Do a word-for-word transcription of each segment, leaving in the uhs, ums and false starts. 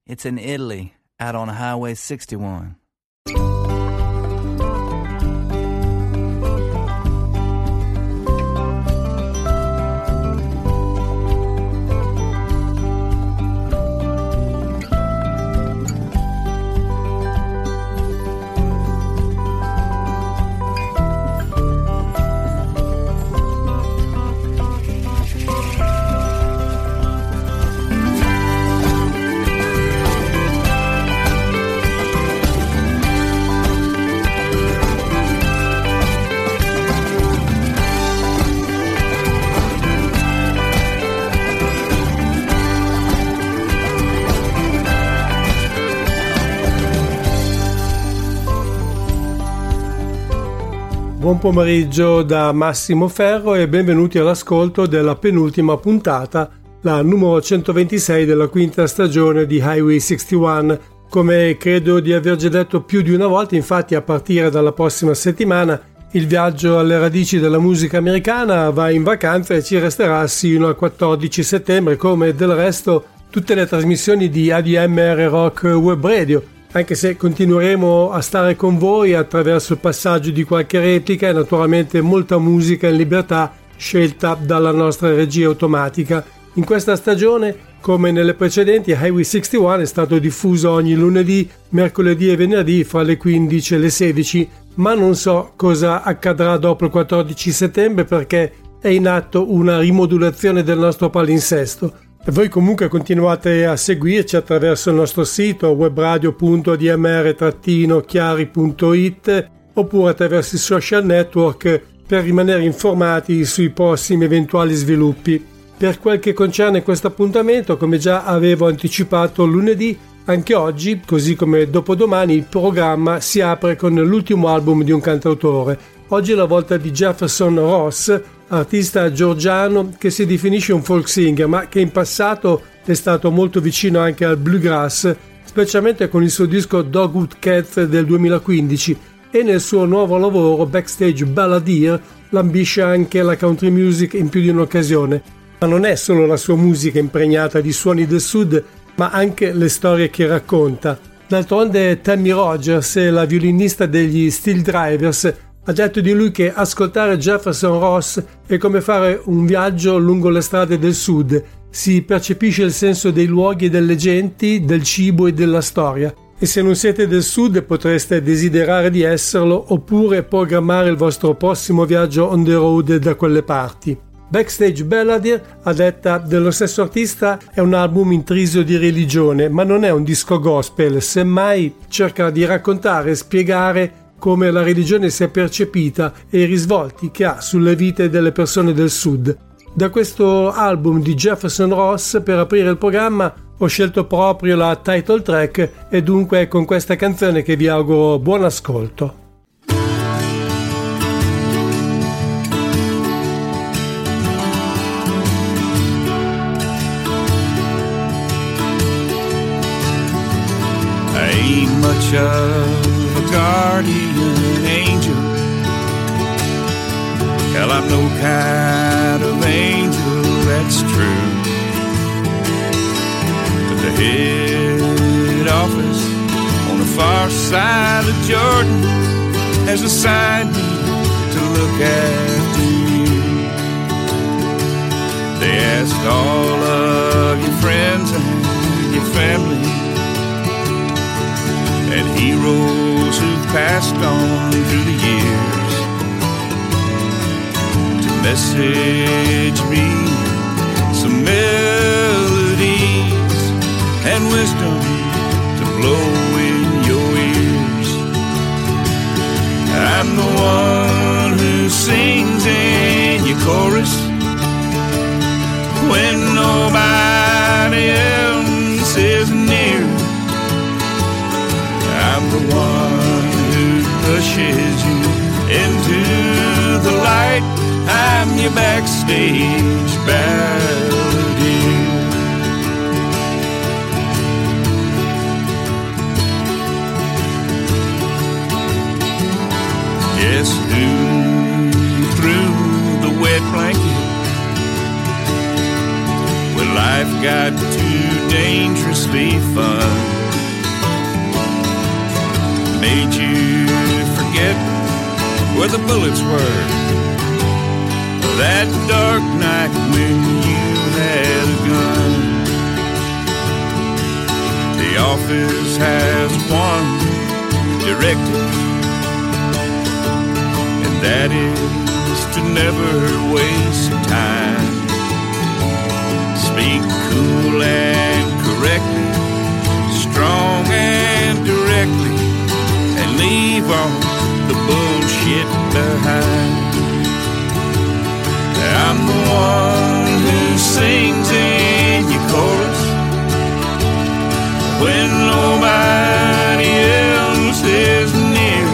It's in Italy, out on Highway sixty-one. Buon pomeriggio da Massimo Ferro e benvenuti all'ascolto della penultima puntata, la numero centoventisei della quinta stagione di Highway sessantuno. Come credo di aver già detto più di una volta, infatti a partire dalla prossima settimana il viaggio alle radici della musica americana va in vacanza e ci resterà sino al quattordici settembre, come del resto tutte le trasmissioni di A D M R Rock Web Radio, anche se continueremo a stare con voi attraverso il passaggio di qualche replica e naturalmente molta musica in libertà scelta dalla nostra regia automatica. In questa stagione, come nelle precedenti, Highway sessantuno è stato diffuso ogni lunedì, mercoledì e venerdì fra le quindici e le sedici, ma non so cosa accadrà dopo il quattordici settembre perché è in atto una rimodulazione del nostro palinsesto. E voi comunque continuate a seguirci attraverso il nostro sito webradio punto a d m r chiari punto i t oppure attraverso i social network per rimanere informati sui prossimi eventuali sviluppi. Per quel che concerne questo appuntamento, come già avevo anticipato lunedì, anche oggi, così come dopodomani, il programma si apre con l'ultimo album di un cantautore. Oggi è la volta di Jefferson Ross, artista georgiano che si definisce un folk singer, ma che in passato è stato molto vicino anche al bluegrass, specialmente con il suo disco Dogwood Cat del duemilaquindici, e nel suo nuovo lavoro Backstage Balladeer lambisce anche la country music in più di un'occasione. Ma non è solo la sua musica impregnata di suoni del sud, ma anche le storie che racconta. D'altronde Tammy Rogers, la violinista degli Steel Drivers, ha detto di lui che ascoltare Jefferson Ross è come fare un viaggio lungo le strade del sud. Si percepisce il senso dei luoghi e delle genti, del cibo e della storia. E se non siete del sud potreste desiderare di esserlo oppure programmare il vostro prossimo viaggio on the road da quelle parti. Backstage Balladeer, a detta dello stesso artista, è un album intriso di religione, ma non è un disco gospel, semmai cerca di raccontare e spiegare come la religione sia percepita e i risvolti che ha sulle vite delle persone del sud. Da questo album di Jefferson Ross, per aprire il programma, ho scelto proprio la title track e dunque è con questa canzone che vi auguro buon ascolto. I ain't much of a guardian angel. Hell, I'm no kind of angel, that's true. But the head office on the far side of Jordan has assigned me to look after you. They asked all of your friends and your family and heroes who've passed on through the years to message me some melodies and wisdom to blow in your ears. I'm the one who sings in your chorus when nobody else is near. I'm the one who pushes you into the light. I'm your backstage balladeer. Guess who threw the wet blanket when life got too dangerous must be fun. Made you forget where the bullets were that dark night when you had a gun. The office has one directive, and that is to never waste time. Speak cool and correctly, strong and directly, and leave all the bullshit behind. I'm the one who sings in your chorus when nobody else is near.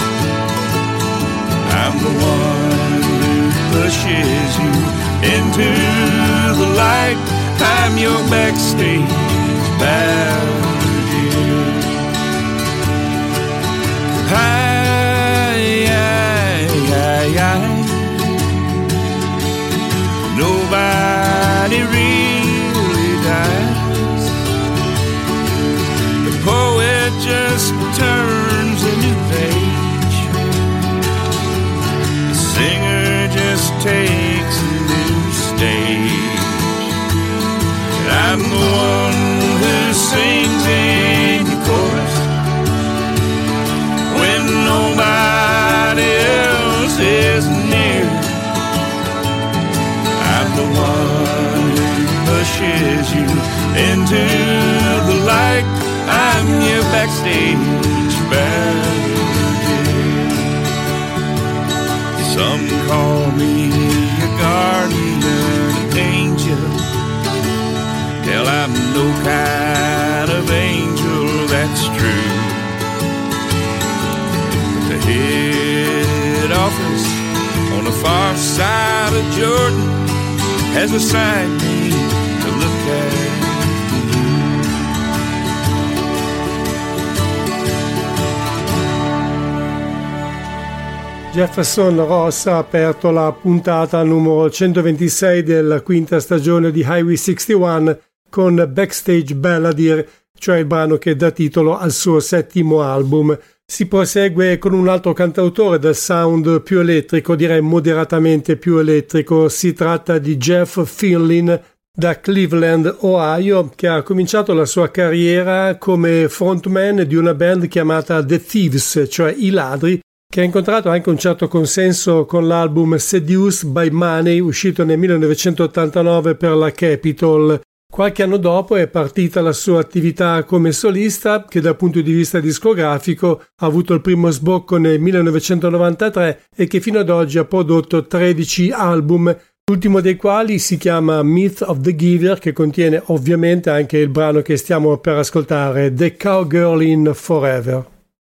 I'm the one who pushes you into the light. I'm your backstage balladeer. Hi, hi, hi, hi. Nobody really dies. The poet just turns a new page. The singer just takes a new stage. And I'm the one who sings in your chorus when nobody else is near. I'm the one who pushes you into the light. I'm your backstage balladeer. Some call me a guardian angel. Hell, I'm no kind of angel, that's true. But the head office on the far side of Jordan has assigned me to look at Jefferson Ross ha aperto la puntata numero centoventisei della quinta stagione di Highway sessantuno con Backstage Balladeer, cioè il brano che dà titolo al suo settimo album. Si prosegue con un altro cantautore dal sound più elettrico, direi moderatamente più elettrico. Si tratta di Jeff Finlin da Cleveland, Ohio, che ha cominciato la sua carriera come frontman di una band chiamata The Thieves, cioè i ladri, che ha incontrato anche un certo consenso con l'album Seduced by Money, uscito nel millenovecentottantanove per la Capitol. Qualche anno dopo è partita la sua attività come solista, che dal punto di vista discografico ha avuto il primo sbocco nel millenovecentonovantatré e che fino ad oggi ha prodotto tredici album, l'ultimo dei quali si chiama Myth of the Giver, che contiene ovviamente anche il brano che stiamo per ascoltare, The Cowgirl in Forever.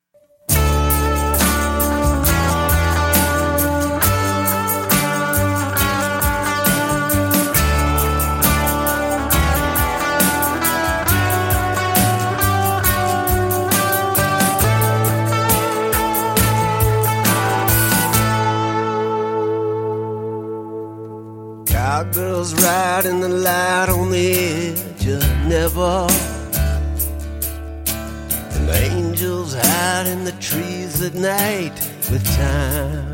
Cowgirls riding the light on the edge of never, and angels hide in the trees at night with time.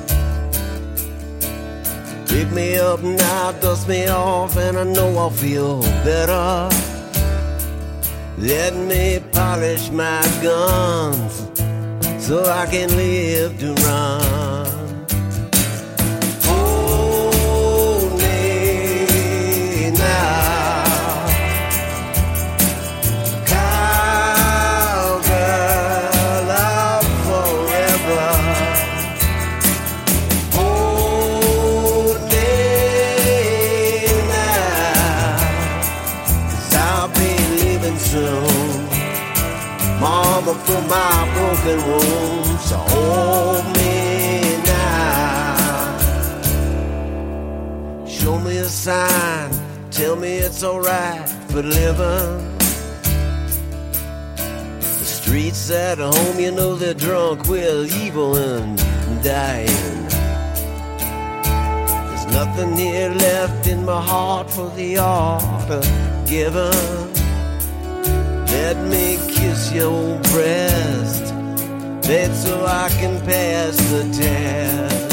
Pick me up now, dust me off, and I know I'll feel better. Let me polish my guns so I can live to run. For my broken room, so hold me now. Show me a sign, tell me it's alright for living. The streets at home, you know they're drunk with evil and dying. There's nothing here left in my heart for the art of giving. Let me kiss your breast, babe, so I can pass the test.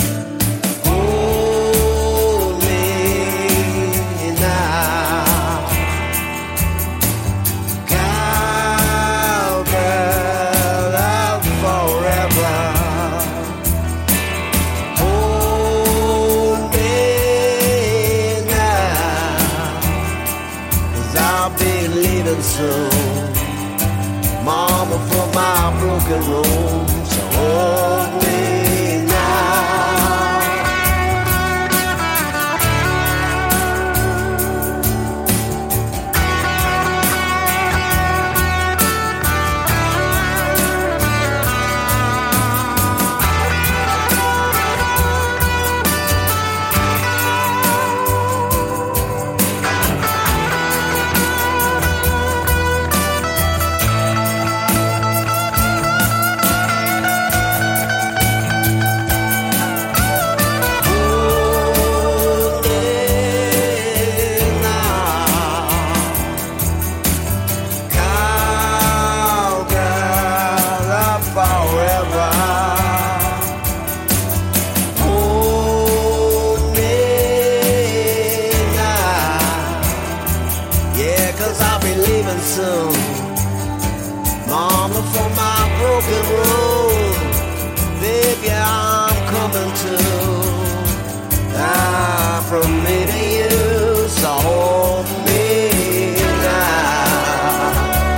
Hold me now, cowgirl of forever. Hold me now, 'cause I'll be leaving soon. Mama, for my broken room, so hold me soon. Mama, for my broken road, baby, I'm coming to. Ah, from me to you, so hold me now.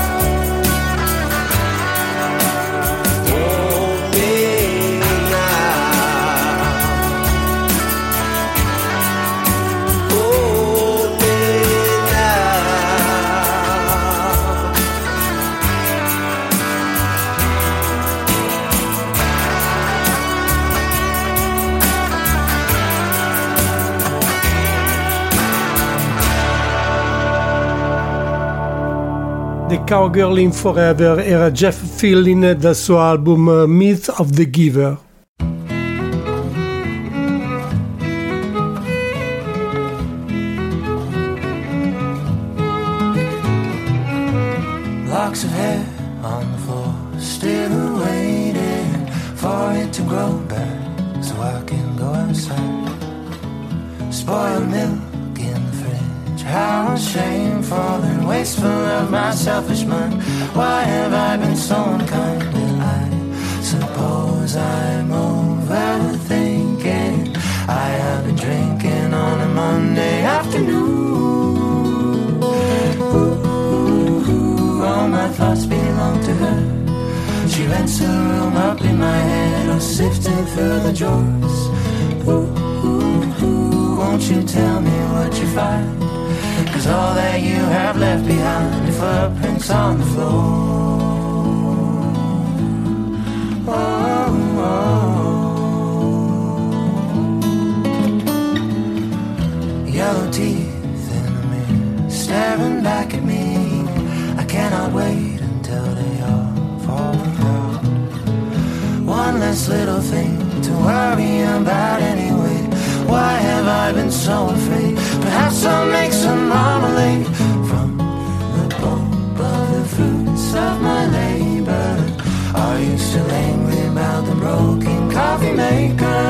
Hold me now. Hold me now. The Cowgirl in Forever era Jeff Fillin dal suo album Myth of the Giver. Locks of hair on the floor, still waiting for it to grow back so I can go outside. Spoiled milk in the fridge, how shameful and wasteful of my selfish mind. Why have I been so unkind? And I suppose I'm overthinking. I have been drinking on a Monday afternoon. Ooh, all my thoughts belong to her. She rents a room up in my head, or sifting through the drawers. Ooh, ooh, ooh, won't you tell me what you find? 'Cause all that you have left behind are footprints on the floor. Oh, oh. Yellow teeth in the mirror, staring back at me. I cannot wait until they all fall out. One less little thing to worry about anyway. Why have I been so afraid? Perhaps I'll make some marmalade from the pulp of the fruits of my labor. Are you still angry about the broken coffee maker?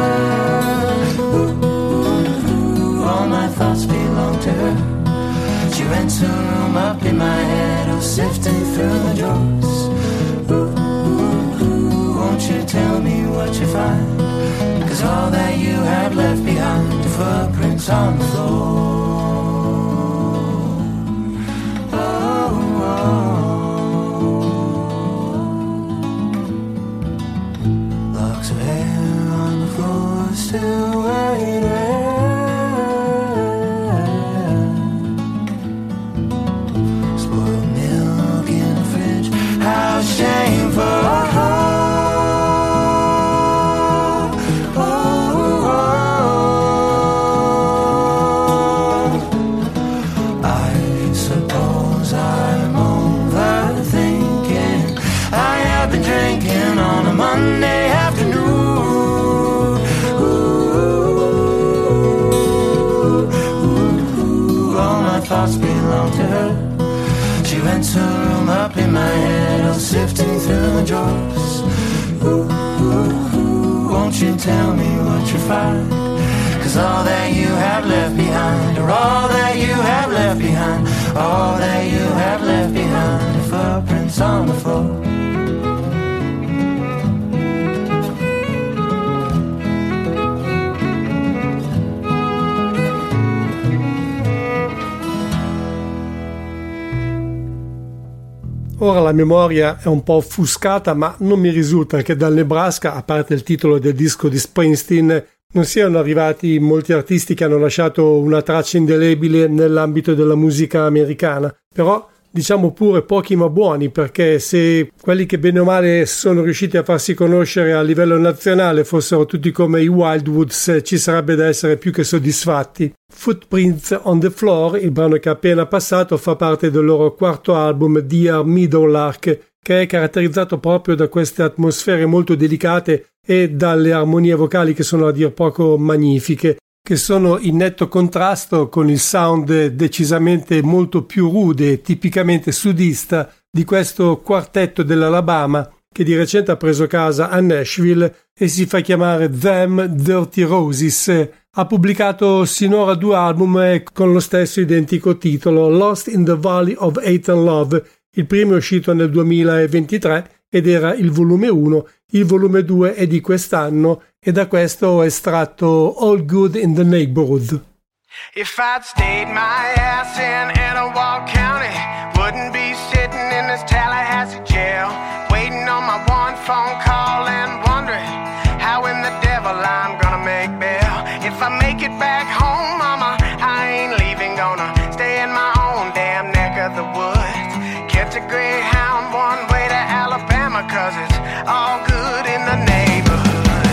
Ooh, ooh, ooh, all my thoughts belong to her. She rents a room up in my head, or sifting through the drawers. Ooh, ooh, ooh, won't you tell me what you find? 'Cause all that you have left behind are footprints on the floor. Oh, oh. Locks of hair on the floor, still waiting. Spoiled milk in the fridge, how shameful. Monday afternoon. Ooh, ooh, ooh, all my thoughts belong to her. She rents some room up in my head, I'm sifting through the drawers. Ooh, ooh, ooh, won't you tell me what you find? Cause all that you have left behind, or all that you have left behind, all that you have left behind, are footprints on the floor. Ora la memoria è un po' offuscata, ma non mi risulta che dal Nebraska, a parte il titolo del disco di Springsteen, non siano arrivati molti artisti che hanno lasciato una traccia indelebile nell'ambito della musica americana. Però diciamo pure pochi ma buoni, perché se quelli che bene o male sono riusciti a farsi conoscere a livello nazionale fossero tutti come i Wildwoods, ci sarebbe da essere più che soddisfatti. Footprints on the Floor, il brano che è appena passato, fa parte del loro quarto album Dear Meadowlark, che è caratterizzato proprio da queste atmosfere molto delicate e dalle armonie vocali che sono a dir poco magnifiche, che sono in netto contrasto con il sound decisamente molto più rude e tipicamente sudista di questo quartetto dell'Alabama che di recente ha preso casa a Nashville e si fa chiamare Them Dirty Roses. Ha pubblicato sinora due album con lo stesso identico titolo, Lost in the Valley of Hate and Love. Il primo è uscito nel duemilaventitré ed era il volume uno, il volume due è di quest'anno e da questo ho estratto All Good in the Neighborhood. If I'd stayed my ass in Etowah County, wouldn't be sitting in this Tallahassee jail, waiting on my one phone call and wondering how in the devil I'm gonna make bail. If I make it back home, mama, I ain't leaving, gonna stay in my own damn neck of the woods. Catch a Greyhound one way to Alabama, cause it's all good in the neighborhood.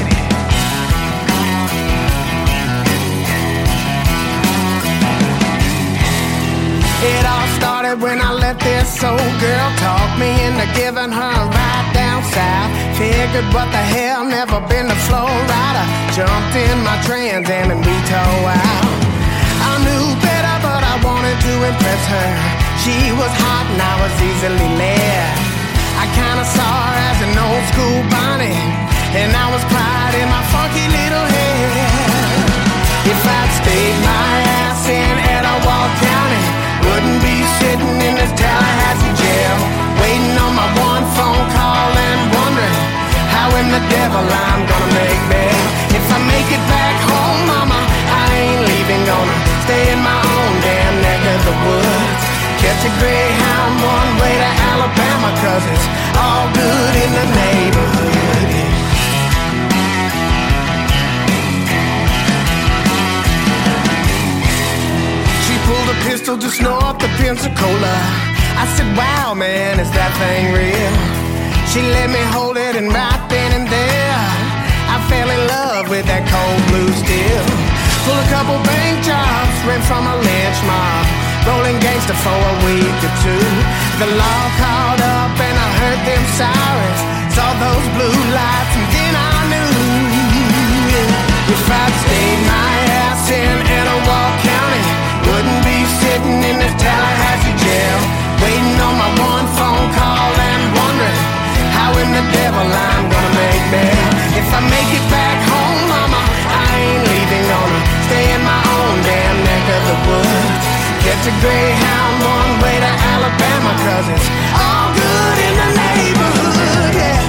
It all started when I let this old girl talk me into giving her a ride down south. Figured what the hell, never been to Florida. Jumped in my Trans Am and we tore out. I knew better but I wanted to impress her. She was hot and I was easily led. I kinda saw her as an old school Bonnie, and I was pride in my funky little head. If I'd stayed my ass in Etowah County, wouldn't be sitting in this Tallahassee jail, waiting on my one phone call and wondering how in the devil I'm gonna make bail. If I make it back home, mama, I ain't leaving, gonna stay in my own damn neck of the woods. Catch a Greyhound one way to Alabama, cause it's all good in the neighborhood. She pulled a pistol just north of Pensacola. I said, wow, man, is that thing real? She let me hold it, and right then and there I fell in love with that cold blue steel. Pulled a couple bank jobs, ran from a lynch mob, rolling gangster for a week or two. The law called up and I heard them sirens, saw those blue lights, and then I knew if I'd stayed my ass in Etowah County, wouldn't be sitting in this Tallahassee jail, waiting on my one phone call and wondering how in the devil I'm gonna make bail. If I make it back home, mama, I ain't leaving, gonna stay in my own damn neck of the woods. Catch a Greyhound one way to Alabama, cause it's all good in the neighborhood, yeah.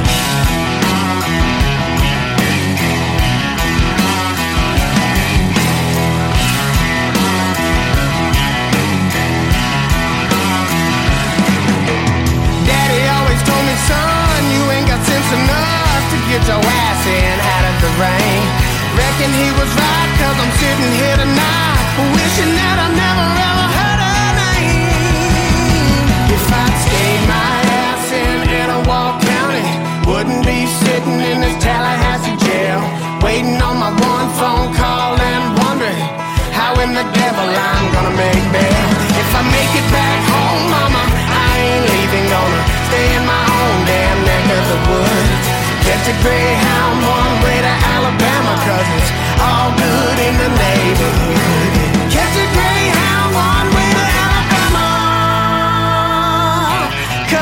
Daddy always told me, son, you ain't got sense enough to get your ass in out of the rain. Reckon he was right, cause I'm sitting here tonight, wishing that I never ever heard her name. If I'd stayed my ass in Etowah County, wouldn't be sitting in this Tallahassee jail, waiting on my one phone call and wondering how in the devil I'm gonna make bail. If I make it back home, mama, I ain't leaving, gonna stay in my own damn neck of the woods. Catch a Greyhound one way to Alabama, cause it's all good in the neighborhood.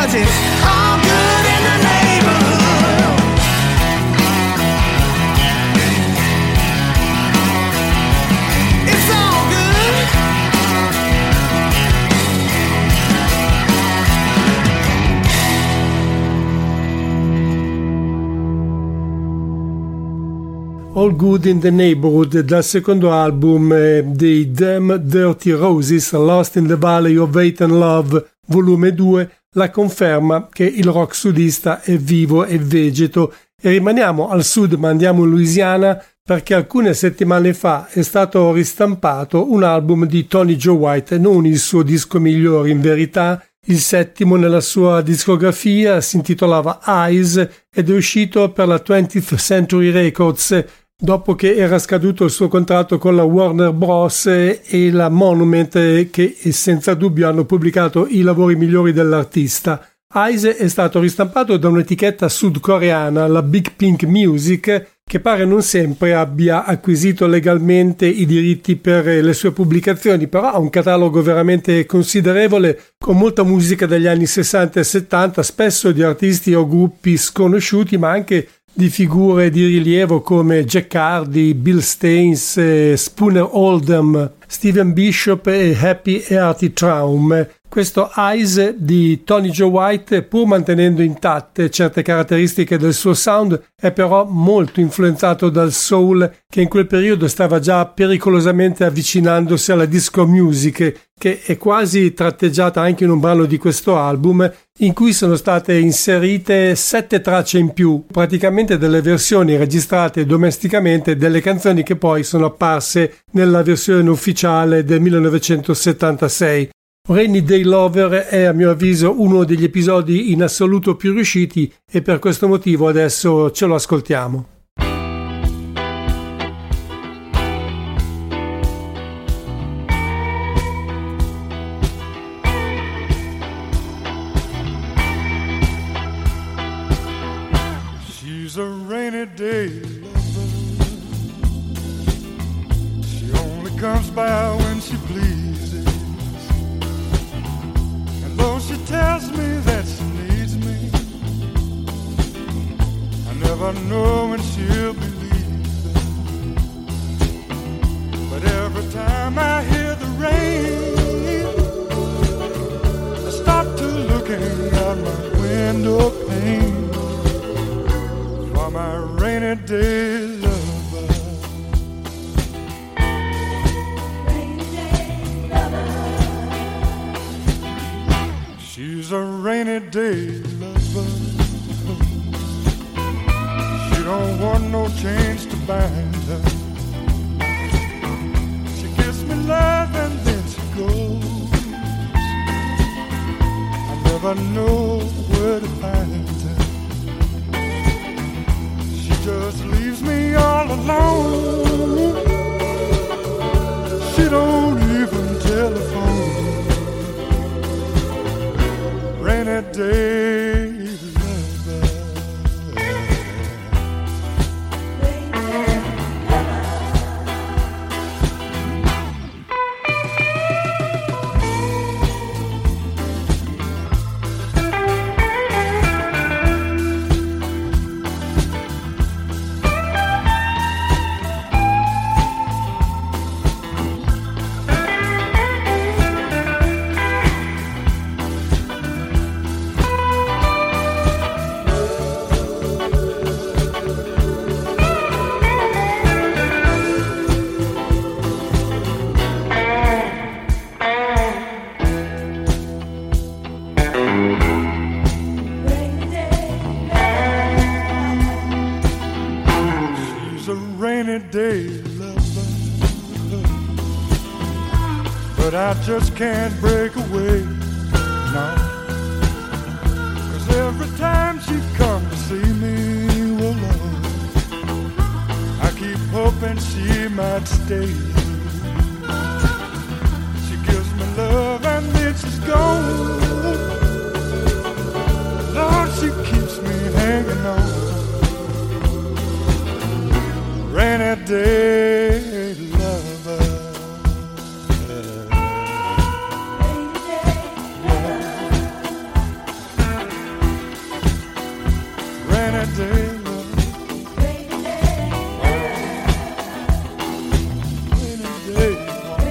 'cause it's all good in the neighborhood. It's all good. All Good in the Neighborhood, dal secondo album eh, dei Damn Dirty Roses, Lost in the Valley of Hate and Love, volume due, la conferma che il rock sudista è vivo e vegeto. E rimaniamo al sud, ma andiamo in Louisiana, perché alcune settimane fa è stato ristampato un album di Tony Joe White, non il suo disco migliore in verità, il settimo nella sua discografia, si intitolava Eyes ed è uscito per la twentieth Century Records dopo che era scaduto il suo contratto con la Warner Bros. E la Monument, che senza dubbio hanno pubblicato i lavori migliori dell'artista. Eyes è stato ristampato da un'etichetta sudcoreana, la Big Pink Music, che pare non sempre abbia acquisito legalmente i diritti per le sue pubblicazioni, però ha un catalogo veramente considerevole con molta musica degli anni sessanta e settanta, spesso di artisti o gruppi sconosciuti, ma anche di figure di rilievo come Jack Hardy, Bill Staines, Spooner Oldham, Steven Bishop e Happy Hearty Traum. Questo Eyes di Tony Joe White, pur mantenendo intatte certe caratteristiche del suo sound, è però molto influenzato dal soul, che in quel periodo stava già pericolosamente avvicinandosi alla disco music, che è quasi tratteggiata anche in un brano di questo album, in cui sono state inserite sette tracce in più, praticamente delle versioni registrate domesticamente delle canzoni che poi sono apparse nella versione ufficiale del millenovecentosettantasei. Rainy Day Lover è a mio avviso uno degli episodi in assoluto più riusciti e per questo motivo adesso ce lo ascoltiamo. She's a rainy day lover. She only comes by when she pleases. Though she tells me that she needs me, I never know when she'll believe it. But every time I hear the rain, I start to looking out my window pane for my rainy day lover. She's a rainy day lover. She don't want no chains to bind her. She gives me love and then she goes. I never know where to find her. She just leaves me all alone. She don't even telephone. Rainy day lover. But I just can't break away, no. Cause every time she comes to see me, well, Lord, I keep hoping she might stay. She gives me love and then she's gone. Lord, she keeps me hanging on. Rainy day lover. day love. Rainy day love.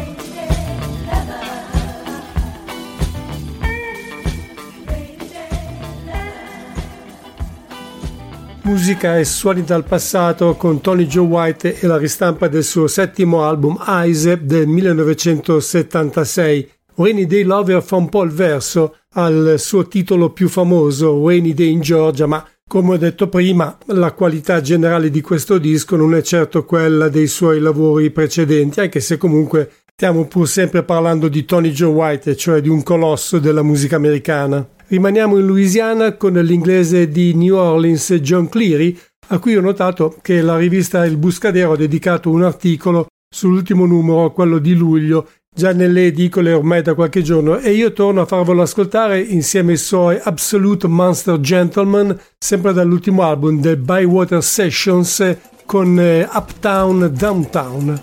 Musica e suoni dal passato con Tony Joe White e la ristampa del suo settimo album Eyes del millenovecentosettantasei. Rainy Day Lover fa un po' il verso al suo titolo più famoso, Rainy Day in Georgia, ma come ho detto prima, la qualità generale di questo disco non è certo quella dei suoi lavori precedenti, anche se comunque stiamo pur sempre parlando di Tony Joe White, cioè di un colosso della musica americana. Rimaniamo in Louisiana con l'inglese di New Orleans John Cleary, a cui ho notato che la rivista Il Buscadero ha dedicato un articolo sull'ultimo numero, quello di luglio, già nelle edicole ormai da qualche giorno, e io torno a farvelo ascoltare insieme ai suoi Absolute Monster Gentleman, sempre dall'ultimo album del Bywater Sessions, con eh, Uptown Downtown.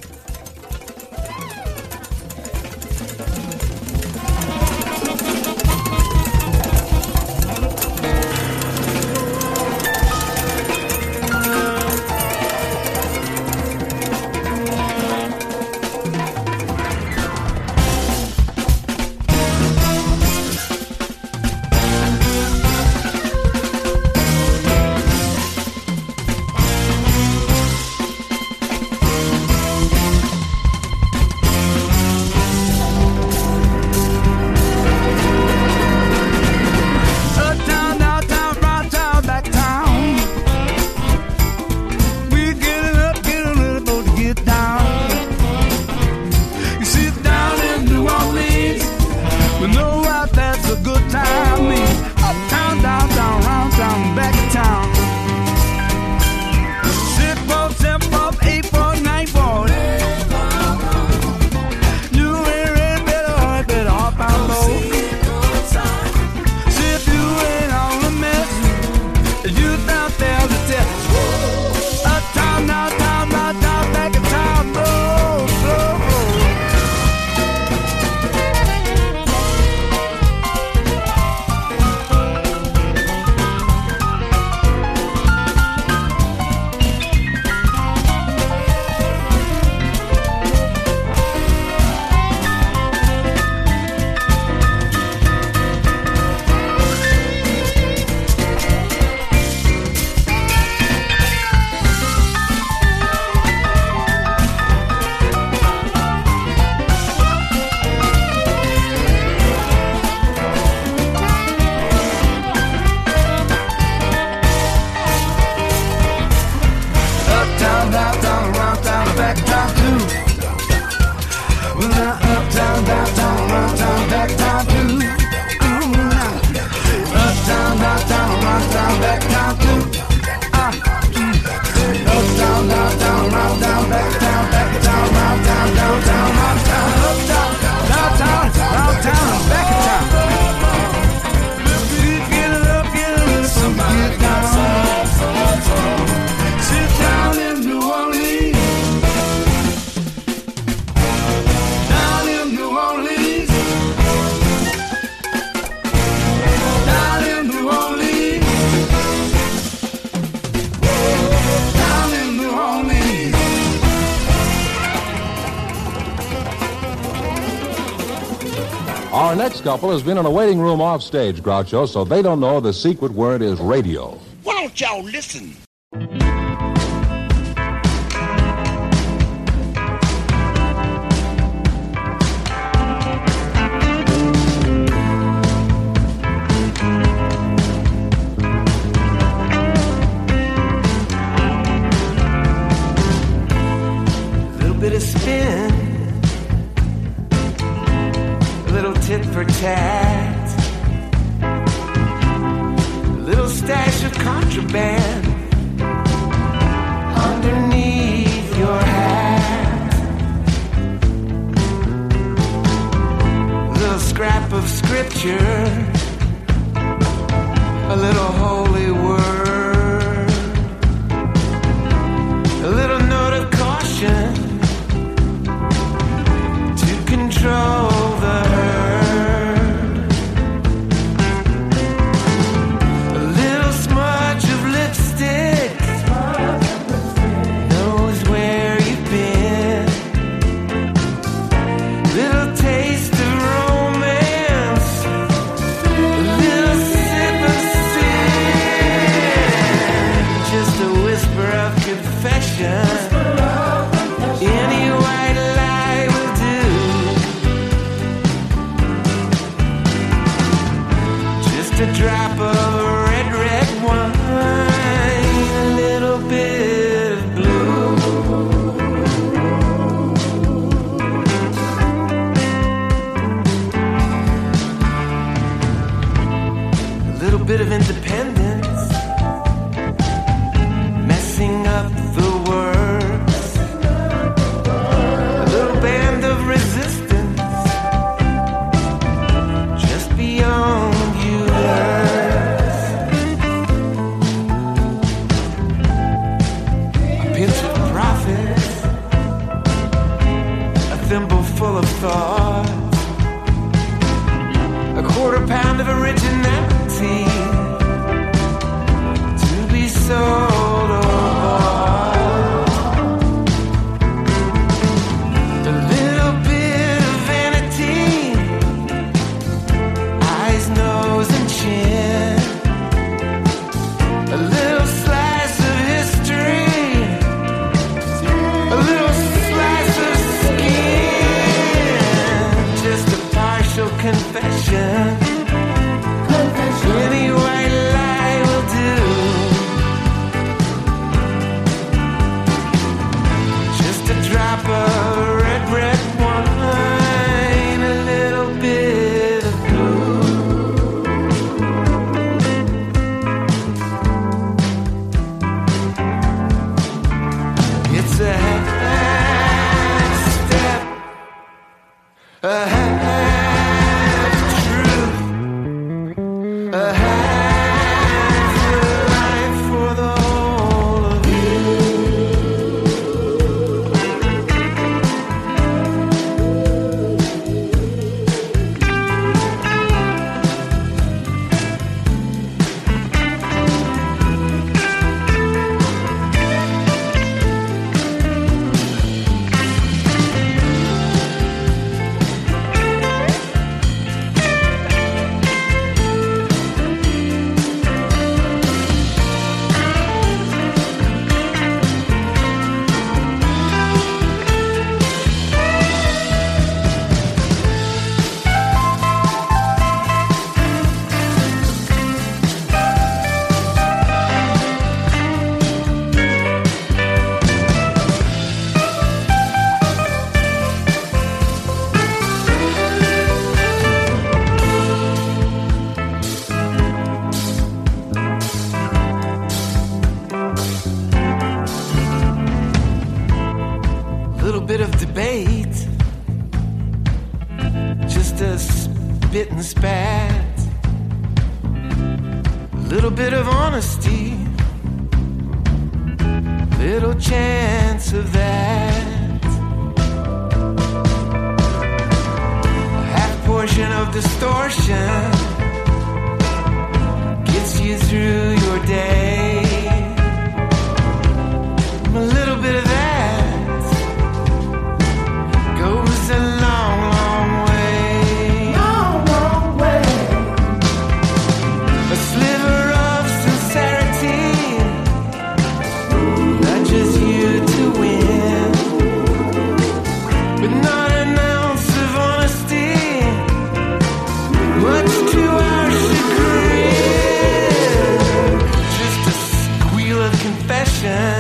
Our next couple has been in a waiting room off stage, Groucho, so they don't know the secret word is radio. Why don't y'all listen? A little bit of spin, a little tit for tat, a little stash of contraband underneath your hat, a little scrap of scripture, a little holy word, a little note of caution to control the herd, a little smudge of just a drop of red, red wine, a little bit of blue. A little bit of independence, messing up the words. A little band of resistance, just beyond yours. A pinch of profit, a thimble full of thought, a quarter pound of originality to be sold or bought. A little bit of vanity, eyes, nose, and chin. A little slice of history, a little slice of skin. Just a partial confession. Any white lie will do. Just a drop of red, red wine, a little bit of blue. It's a half step, a half truth, a half life for the whole of you. Little bit of debate, just a spit and spat. Little bit of honesty, little chance of that. A half portion of distortion gets you through your day. A little bit of that goes a long, long way. Long, long way. A sliver of sincerity nudges you to win, but not an ounce of honesty, much to our chagrin. Just a squeal of confession.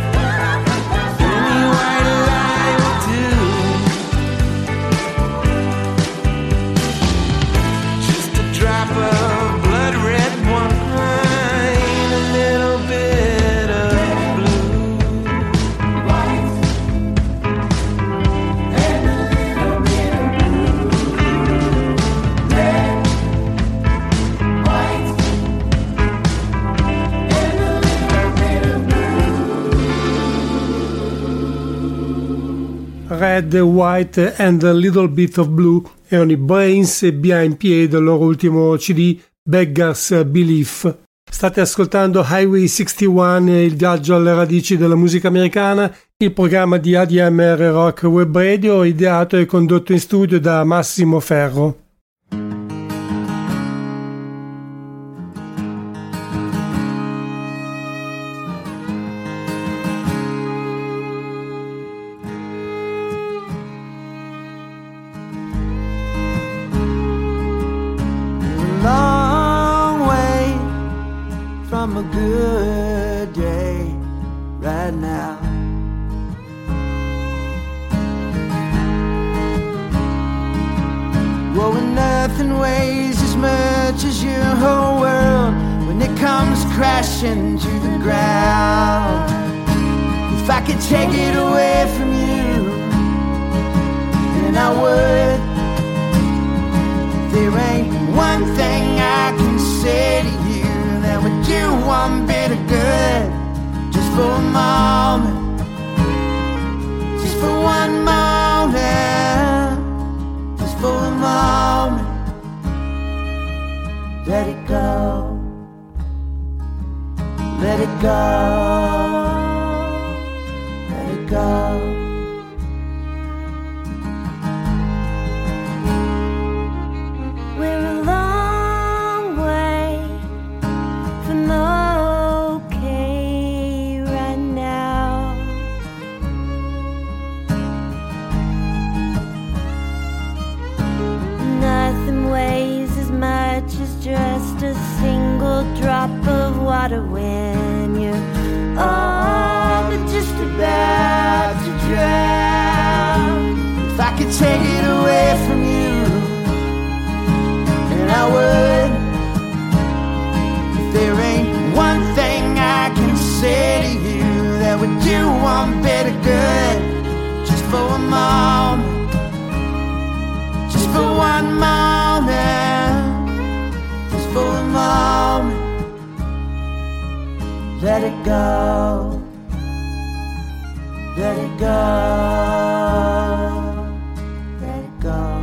Red, White and a Little Bit of Blue erano i Brains Behind P del loro ultimo C D Beggar's Belief. State ascoltando Highway sessantuno, il viaggio alle radici della musica americana, il programma di A D M R Rock Web Radio, ideato e condotto in studio da Massimo Ferro. Long from a good day right now. Well, when nothing weighs as much as your whole world, when it comes crashing to the ground, if I could take it away from you, then I would. There ain't one thing I can say to you that would do one bit of good, just for a moment, just for one moment, just for a moment. Let it go, let it go, let it go. We're a long way from okay right now. Nothing weighs as much as just a single drop of water when you're all but just about to drown. If I could take it away from you, and I would. If there ain't one thing I can say to you that would do one bit of good, just for a moment, just for one moment, just for a moment. Let it go, let it go, let it go.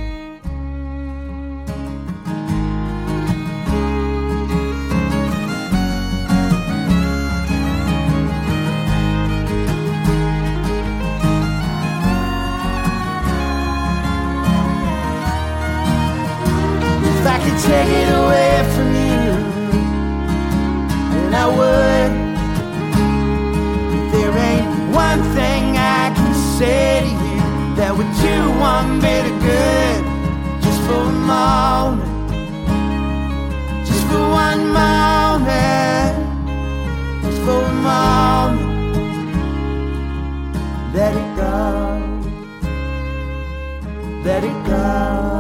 If I could take it away from you, then I would. There ain't one thing I can say to you that would do one bit of good, just for a moment, just for one moment, just for a moment. Let it go, let it go.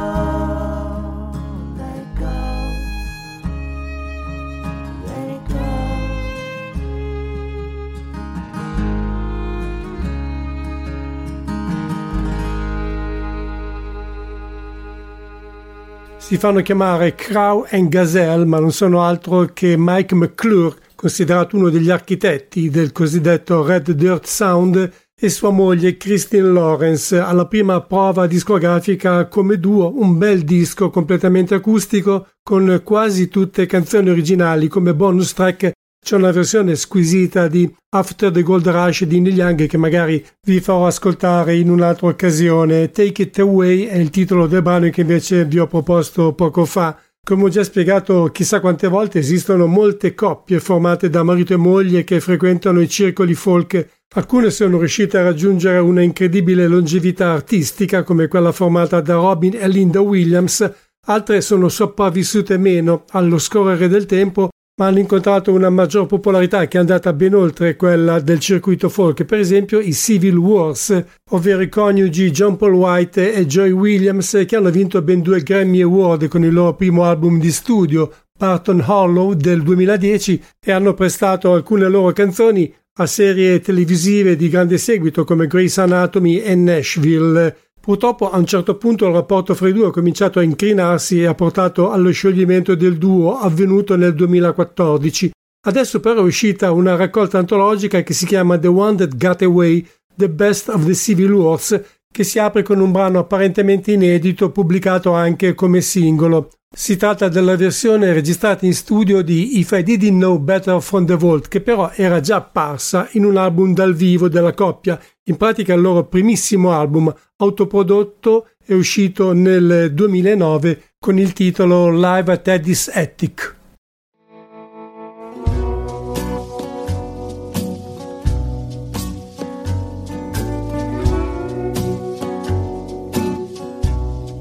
Si fanno chiamare Crow and Gazelle, ma non sono altro che Mike McClure, considerato uno degli architetti del cosiddetto Red Dirt Sound, e sua moglie Christine Lawrence, alla prima prova discografica come duo, un bel disco completamente acustico con quasi tutte canzoni originali. Come bonus track c'è una versione squisita di After the Gold Rush di Neil Young che magari vi farò ascoltare in un'altra occasione. Take It Away è il titolo del brano che invece vi ho proposto poco fa. Come ho già spiegato chissà quante volte, esistono molte coppie formate da marito e moglie che frequentano i circoli folk. Alcune sono riuscite a raggiungere una incredibile longevità artistica come quella formata da Robin e Linda Williams, altre sono sopravvissute meno allo scorrere del tempo, ma hanno incontrato una maggior popolarità che è andata ben oltre quella del circuito folk. Per esempio i Civil Wars, ovvero i coniugi John Paul White e Joy Williams, che hanno vinto ben due Grammy Award con il loro primo album di studio, Barton Hollow del duemiladieci, e hanno prestato alcune loro canzoni a serie televisive di grande seguito come Grey's Anatomy e Nashville. Purtroppo a un certo punto il rapporto fra i due ha cominciato a incrinarsi e ha portato allo scioglimento del duo avvenuto nel duemilaquattordici. Adesso però è uscita una raccolta antologica che si chiama The One That Got Away, The Best of the Civil Wars, che si apre con un brano apparentemente inedito pubblicato anche come singolo. Si tratta della versione registrata in studio di If I Didn't Know Better from the Vault, che però era già apparsa in un album dal vivo della coppia, in pratica il loro primissimo album, autoprodotto e uscito nel duemilanove con il titolo Live at Eddie's Attic.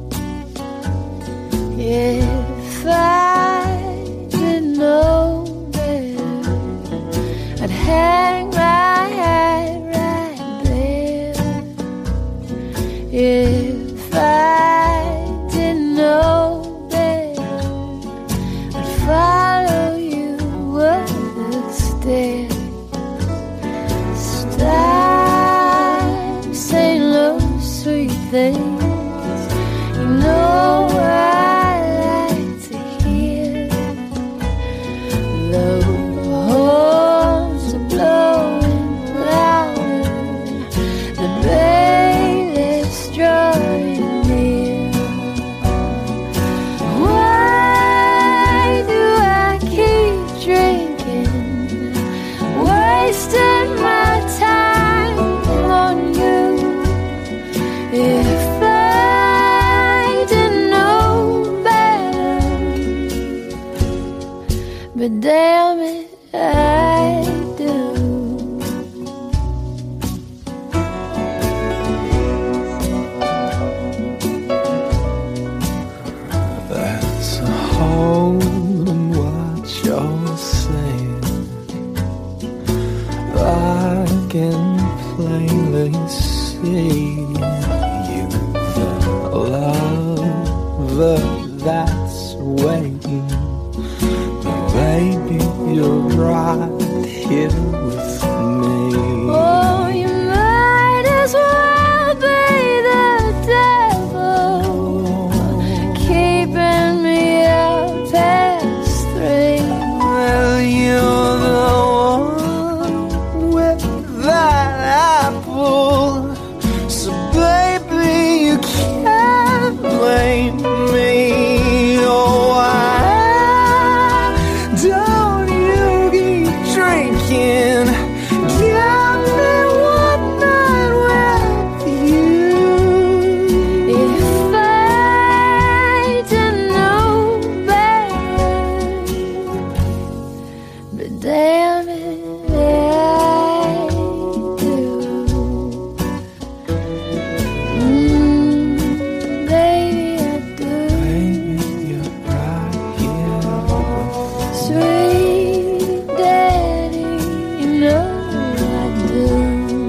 If I didn't know things. You know I like to hear the horns are blowing louder, the bailiffs drawing near. Why do I keep drinking, wasting my time on you? If I didn't know better, but damn it, I do. That's a hold in what you're saying. I can plainly see you've a lover that's waiting. But baby, you're right here with me. Oh, you might as well be the devil, keeping me up past three. Well, you're the one with that apple, so baby, you can't blame me. Oh, why don't you keep drinking? Give me one night with you. If I didn't know better, but damn it, I do. Mm, baby, I do. Baby, you're right here with Sweet daddy, you know I do.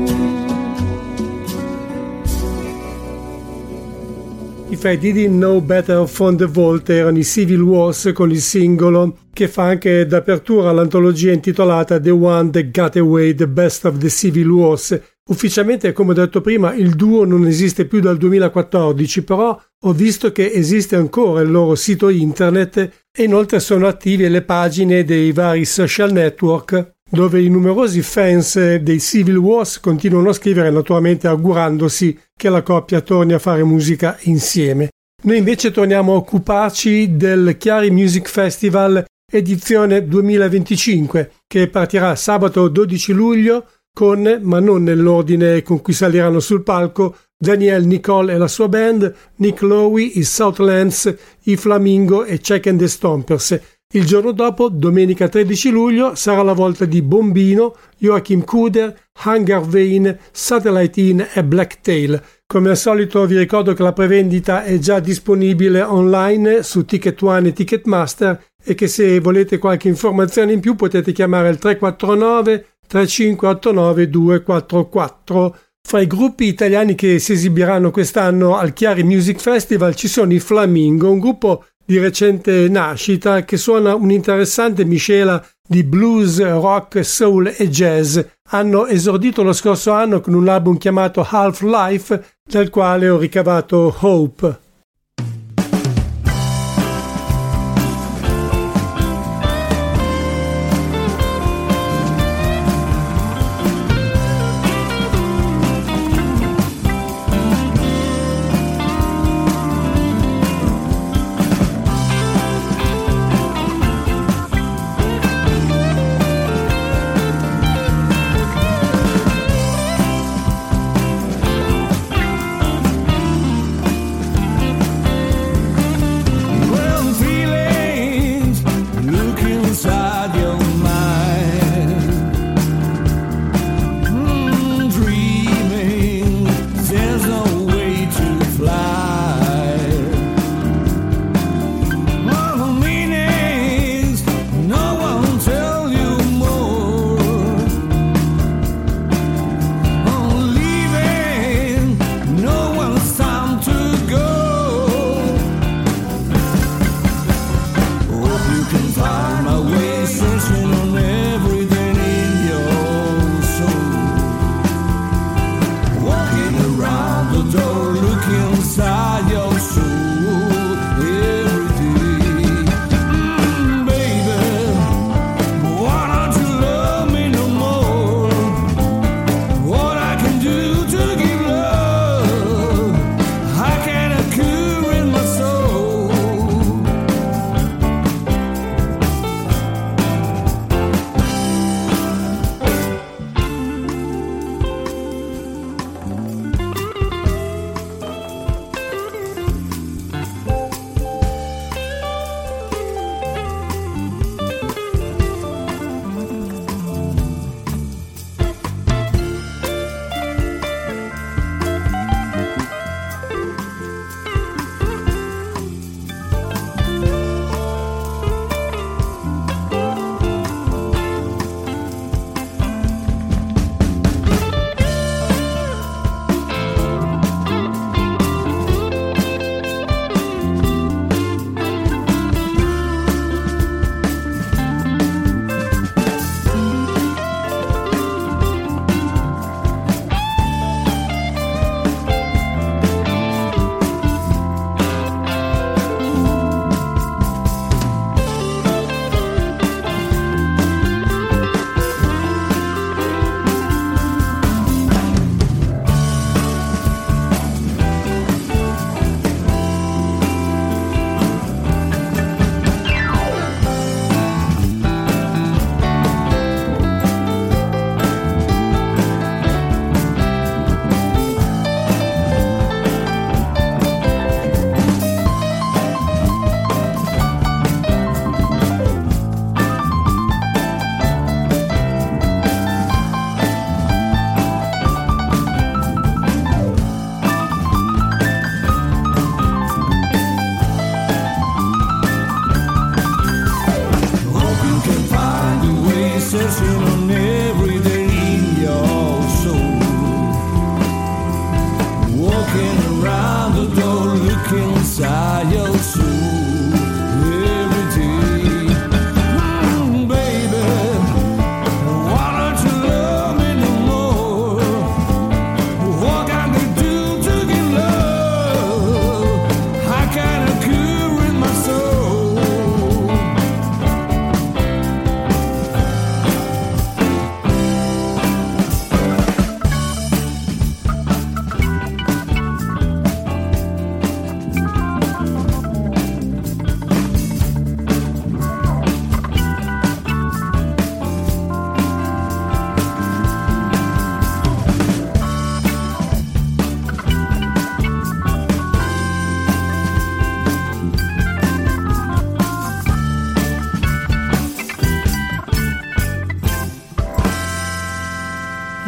If I Didn't Know Better from the Vault erano i Civil Wars con il singolo che fa anche d'apertura all'antologia intitolata The One That Got Away, The Best of the Civil Wars. Ufficialmente, come ho detto prima, il duo non esiste più dal duemilaquattordici, però ho visto che esiste ancora il loro sito internet e inoltre sono attive le pagine dei vari social network dove i numerosi fans dei Civil Wars continuano a scrivere, naturalmente augurandosi che la coppia torni a fare musica insieme. Noi invece torniamo a occuparci del Chiari Music Festival edizione duemilaventicinque, che partirà sabato dodici luglio con, ma non nell'ordine con cui saliranno sul palco, Daniel Nicole e la sua band, Nick Lowe, i Southlands, i Flamingo e Check and the Stompers. Il giorno dopo, domenica tredici luglio, sarà la volta di Bombino, Joachim Kuder, Hunger Vein, Satellite Inn e Blacktail. Come al solito vi ricordo che la prevendita è già disponibile online su Ticket One e Ticketmaster e che se volete qualche informazione in più potete chiamare il tre quattro nove tre cinque otto nove due quattro quattro. Fra i gruppi italiani che si esibiranno quest'anno al Chiari Music Festival ci sono i Flamingo, un gruppo di recente nascita che suona un'interessante miscela di blues, rock, soul e jazz. Hanno esordito lo scorso anno con un album chiamato Half-Life, dal quale ho ricavato Hope.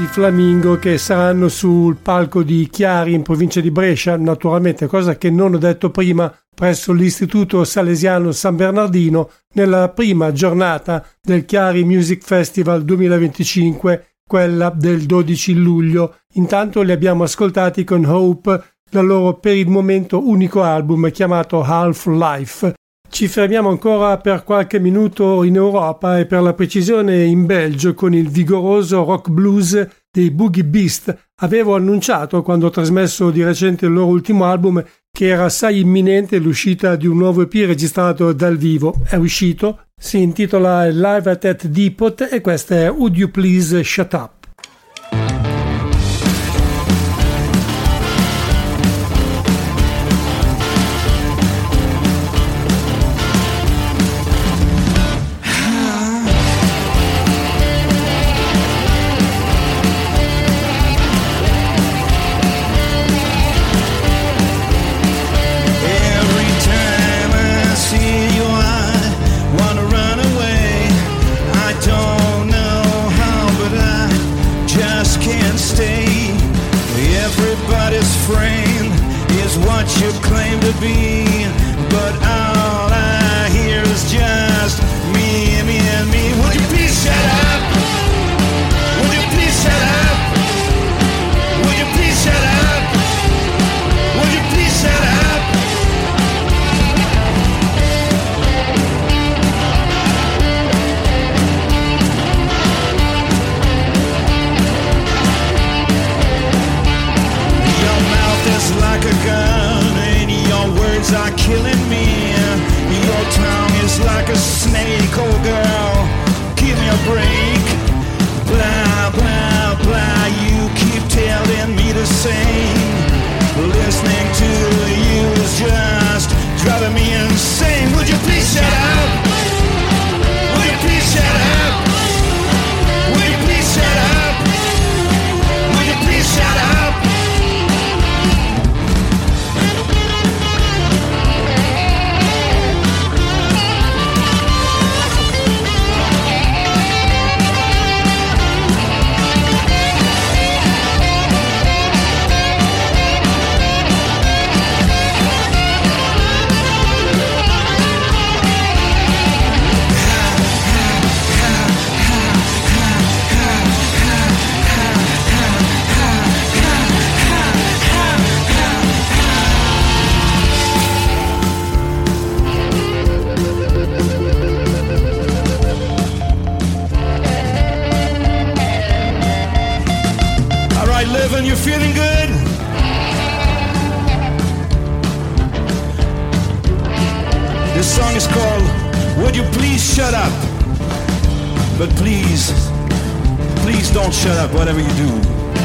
i Flamingo, che saranno sul palco di Chiari in provincia di Brescia, naturalmente, cosa che non ho detto prima, presso l'Istituto Salesiano San Bernardino, nella prima giornata del Chiari Music Festival duemilaventicinque, quella del dodici luglio. Intanto li abbiamo ascoltati con Hope dal loro per il momento unico album chiamato Half-Life. Ci fermiamo ancora per qualche minuto in Europa e per la precisione in Belgio con il vigoroso rock blues dei Boogie Beast. Avevo annunciato quando ho trasmesso di recente il loro ultimo album che era assai imminente l'uscita di un nuovo E P registrato dal vivo. È uscito, si intitola Live at Ed Depot e questa è Would You Please Shut Up. You claim to be, but all I hear is just me, me and me. Would you please shut up? Would you please shut up? Would you please shut up? Would you please shut up? Your mouth is like a gun, words are killing me. Your tongue is like a snake. Oh girl, give me a break. Blah, blah, blah. You keep telling me the same. Listening to you is just driving me insane. Would you please shut up? Would you please shut up? Would you please shut up? Would you please shut up? Living, you're feeling good? This song is called Would You Please Shut Up? But please, please don't shut up, whatever you do.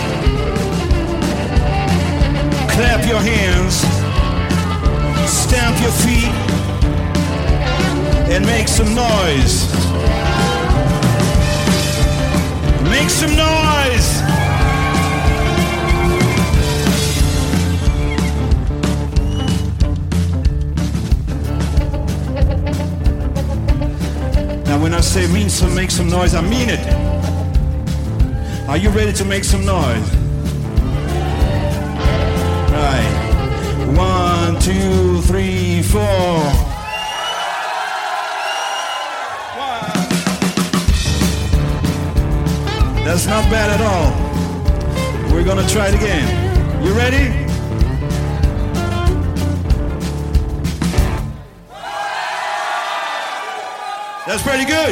Clap your hands, stamp your feet, and make some noise. Make some noise! When I say mean some, make some noise, I mean it. Are you ready to make some noise? Right. One, two, three, four. One. That's not bad at all. We're gonna try it again. You ready? That's pretty good.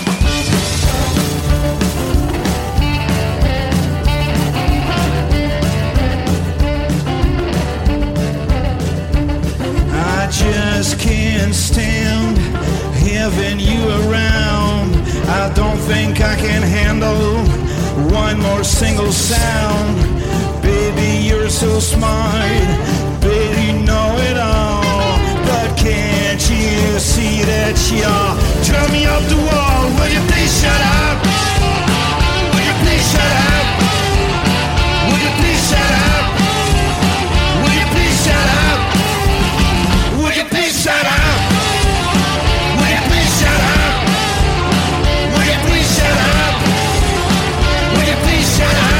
I just can't stand having you around. I don't think I can handle one more single sound. Baby, you're so smart. Baby, you know it all. But can't you see that you're driving me up the wall? Will you please shut up? Will you please shut up? Will you please shut up? Will you please shut up? Will you please shut up? Will you please shut up? Will you please shut up? Will you please shut up?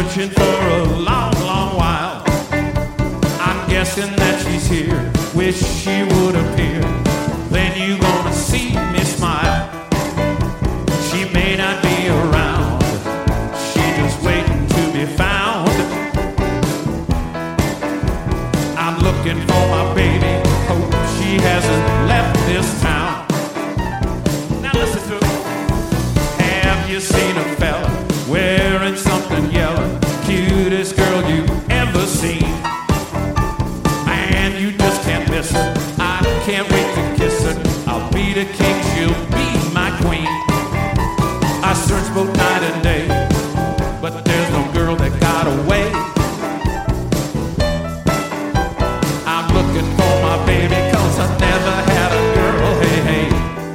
searching for a long, long while. I'm guessing that she's here, wish she would appear. Then you gonna see me smile. She may not be around, she just waiting to be found. I'm looking for my baby, hope she hasn't left this town. Now listen to me. Have you seen a fella wearing something yellow? Cutest girl you ever seen. Man, you just can't miss her. I can't wait to kiss her. I'll be the king, she'll be my queen. I search both night and day, but there's no girl that got away. I'm looking for my baby, cause I never had a girl, hey, hey.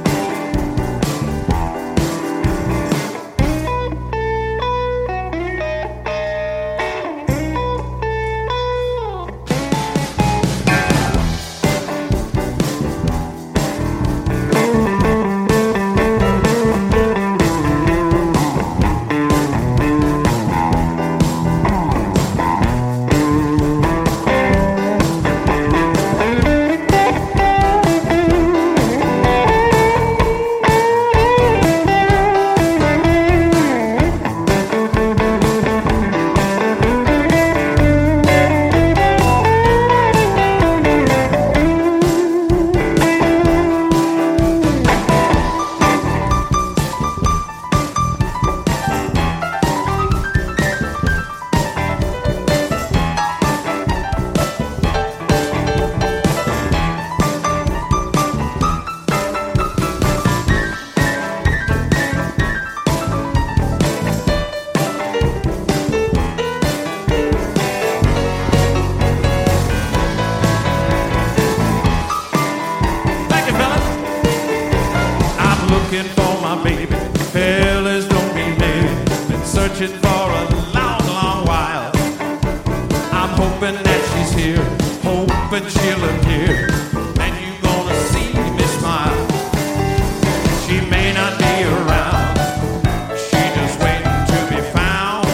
Looking for my baby, fellas don't be maybe. Been searching for a long, long while. I'm hoping that she's here, hoping she'll appear, and you gonna see me smile. She may not be around, she just waiting to be found.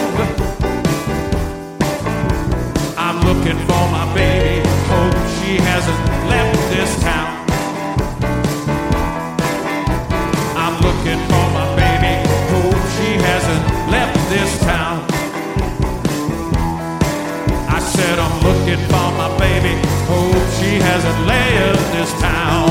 I'm looking for my baby, hope she hasn't left this town. Looking for my baby, hope she hasn't left this town. I said I'm looking for my baby, hope she hasn't left this town.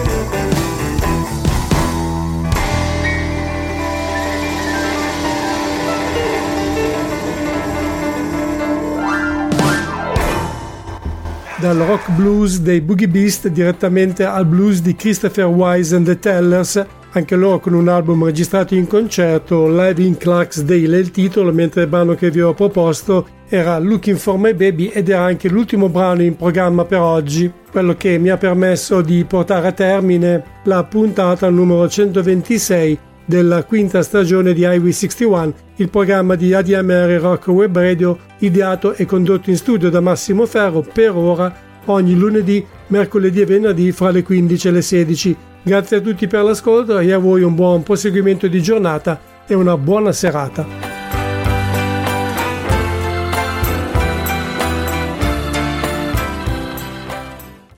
Dal rock blues dei Boogie Beast direttamente al blues di Christopher Wise and the Tellers, anche loro con un album registrato in concerto, Live in Clarksdale è il titolo, mentre il brano che vi ho proposto era Looking for My Baby ed era anche l'ultimo brano in programma per oggi, quello che mi ha permesso di portare a termine la puntata numero centoventisei della quinta stagione di Highway sessantuno, il programma di A D M R Rock Web Radio ideato e condotto in studio da Massimo Ferro, per ora ogni lunedì, mercoledì e venerdì fra le quindici e le sedici. Grazie a tutti per l'ascolto e a voi un buon proseguimento di giornata e una buona serata.